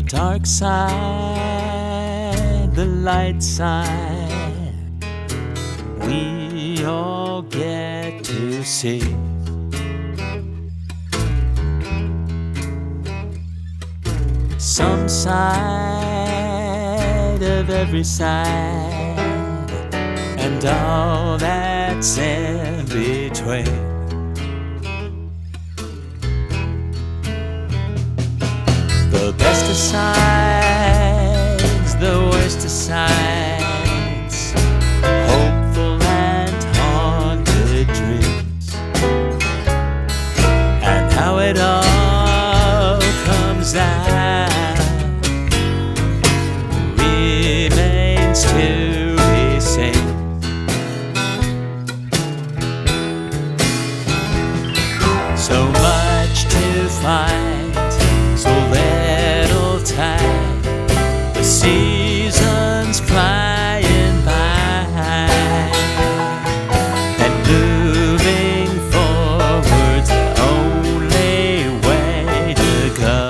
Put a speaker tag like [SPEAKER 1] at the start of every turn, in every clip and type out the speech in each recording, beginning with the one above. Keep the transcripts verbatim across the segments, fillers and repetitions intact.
[SPEAKER 1] dark side, the light side, we all get to see. Some side of every side, and all that's in between. The best of sides, the worst of sides, hopeful and haunted dreams, and how it all comes out remains to be seen. So much to find, so little time, the seasons flying by, and moving forward's the only way to go.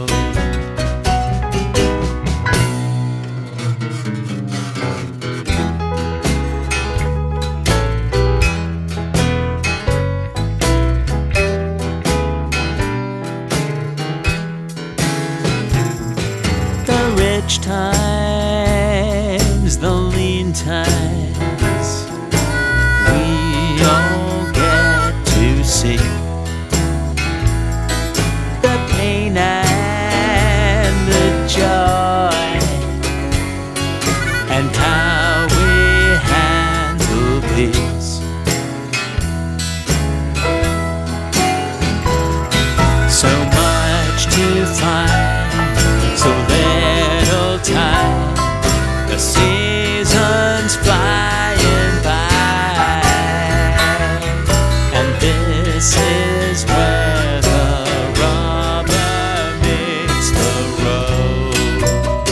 [SPEAKER 1] Rich times, the lean times, we all get to see the pain and the joy, and how we handle peace. So much to find, so little time, the seasons flying by, and this is where the rubber meets the road.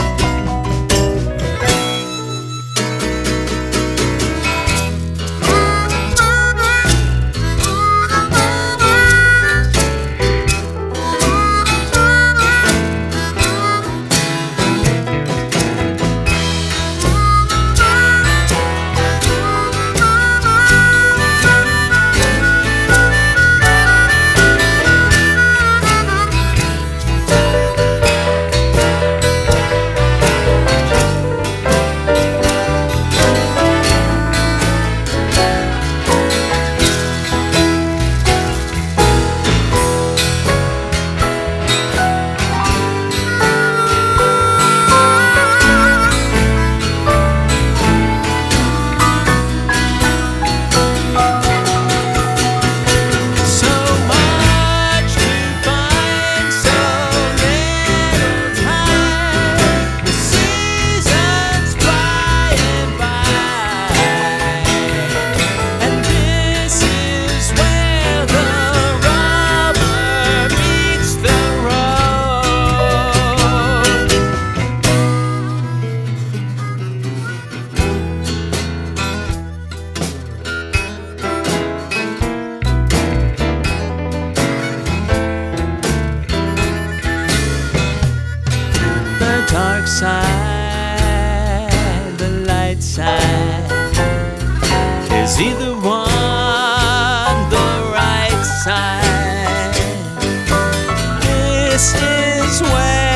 [SPEAKER 1] Dark side, the light side, is either one the right side? This is where